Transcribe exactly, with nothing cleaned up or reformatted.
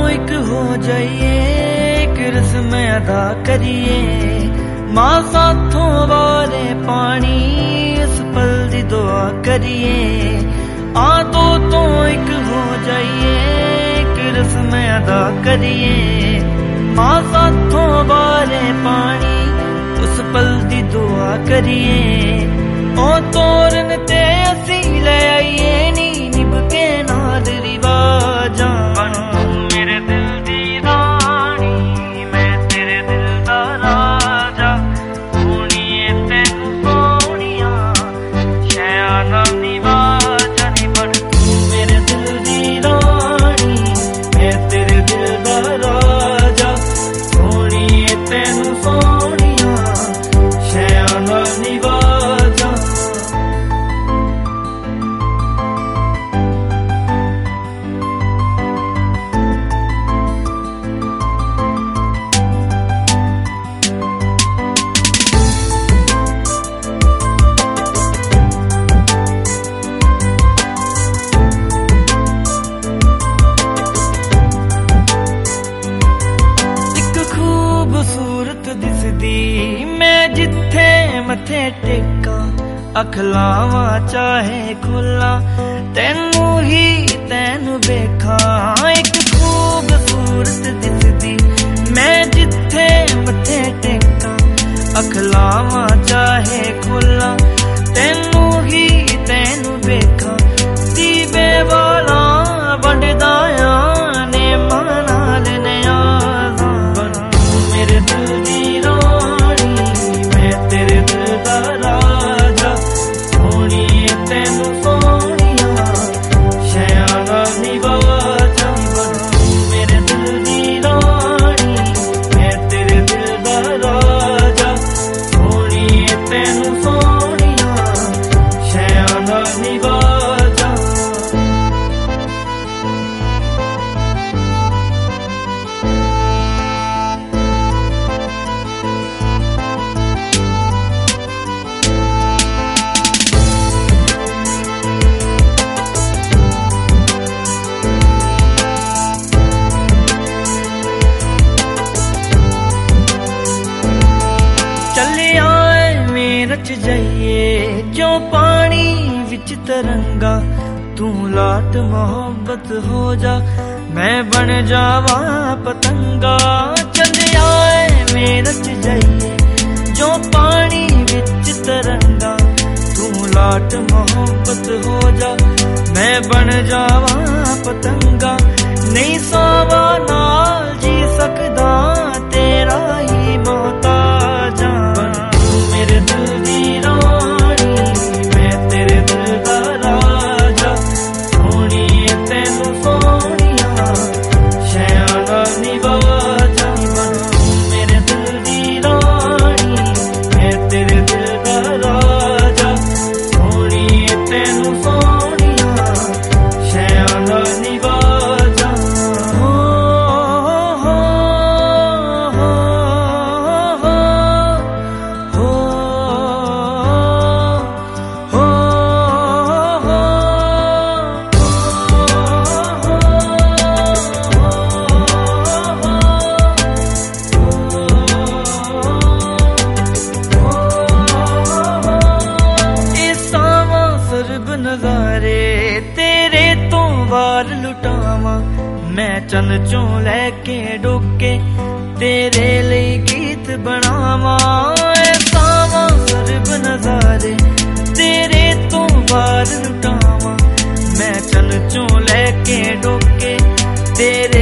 एक हो जाइए, एक रस्म अदा करिए। मां साथों वाले पानी इस पल दी दुआ करिए। आ दो तो एक हो जाइए, एक रस्म अदा करिए। मां साथों वाले पानी उस पल दी दुआ करिए। ओ तोरन ते असी ले आइए नी निभ के नाल रिवाजा। मेरे दिल दी रानी मैं तेरे दिल दा राजा। सोनिए तैनू सोनिया शैया ना निवाजा नी बन तू मेरे दिल दी रानी मैं तेरे दिल दा राजा। सोनिए तैनू सोनिया शैया ना निवाजा। खूबसूरत दिसदी मैं जिथे मथे टेका। अख लावां चाहे खुला तैनू ही तैनू वेखा। एक खूबसूरत दिसदी मैं जिथे मथे टेका। अख लावां चाहे खुला तैनू ही तैनू वेखा। दीवे वाला वंडदाया ने मनाल न्याज़ा। मेरे दिल दी रानी मैं तेरे दिल दा राजा। सोनिए तैनू सोनिया शैया ना निवाजा। मेरे दिल दी रानी मैं तेरे दिल दा राजा। सोनिए तैनू सोनिया शैया ना निवाजा। रच जाइए जो पानी विच तरंगा। तू लाट मोहब्बत हो जा मैं बन जावा पतंगा। चल आए में रच जाइए जो पानी विच तरंगा। तू लाट मोहब्बत हो जा मैं बन जावा पतंगा। नहीं सावा नाल जी सकदा तेरा ही मोहताजा। मेरे दिल दी रानी मैं तेरे दिल दा राजा। सोनिए तैनू सोनिया शैया ना निवाजा। मेरे दिल दी रानी मैं तेरे दिल दा राजा। सोनिए तैनू सोनिया शैया ना निवाजा। हो हो मैं चन चों लैके डोके तेरे लिए गीत बनावा। सावा सरब नजारे तेरे तो बार लुटावा। मैं चन चों लैके डोके तेरे